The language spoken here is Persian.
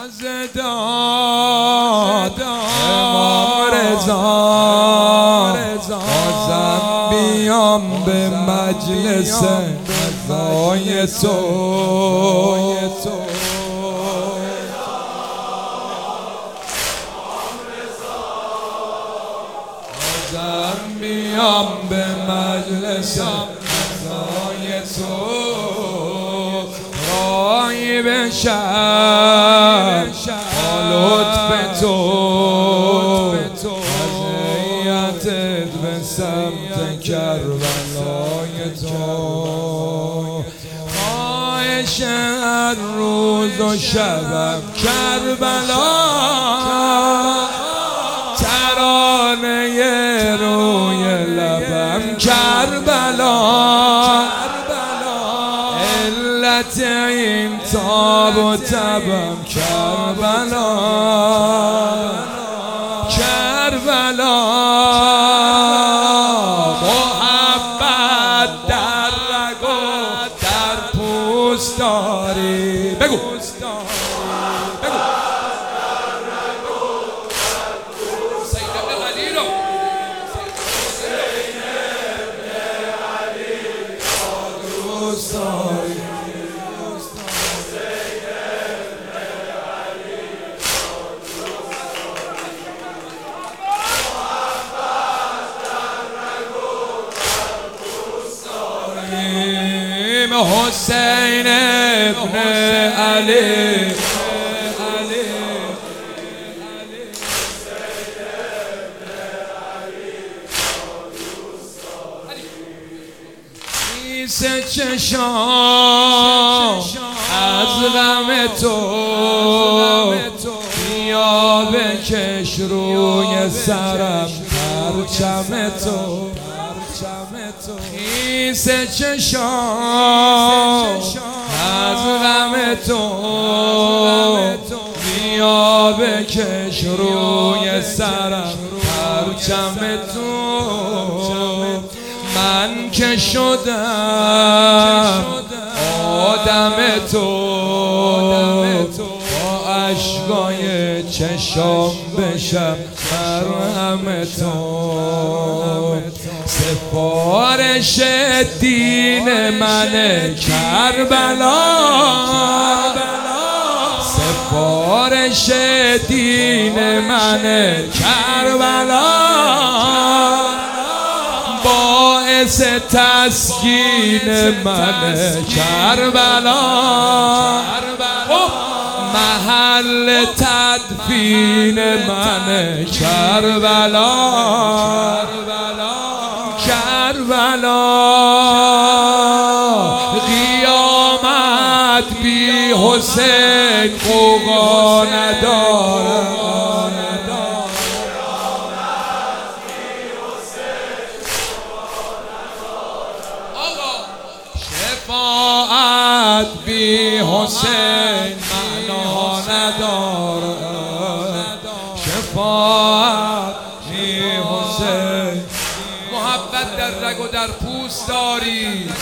داد امام رضا بازم بیام به مجلس رضای تو بازم بیام به مجلس رضای تو رای بشم با لطف تو عذیتت به سمت کربلای تو خواهش هر روز و شبم کربلا ترانه روی لبم کربلا علت این تاب و تبم کربلا کربلا محبت در رگ و در پوست داری بگو حسین ابن علی سه چشام از غم تو بیا بکش روی سرم پرچم تو خیس چشام از غم تو بیا بکش روی سرم پرچم تو من که شدم آدم تو با اشکای چشام بشم مرهم تو سفارش دین من کربلا سفارش دین من کربلا باعث تسکین من کربلا محل تدفین من کربلا کربلا قیامت بی حسین غوغا ندارد شفاعت بی حسین معنا ندارد شفاعت بی حسین محبت در رگ و در پوست داری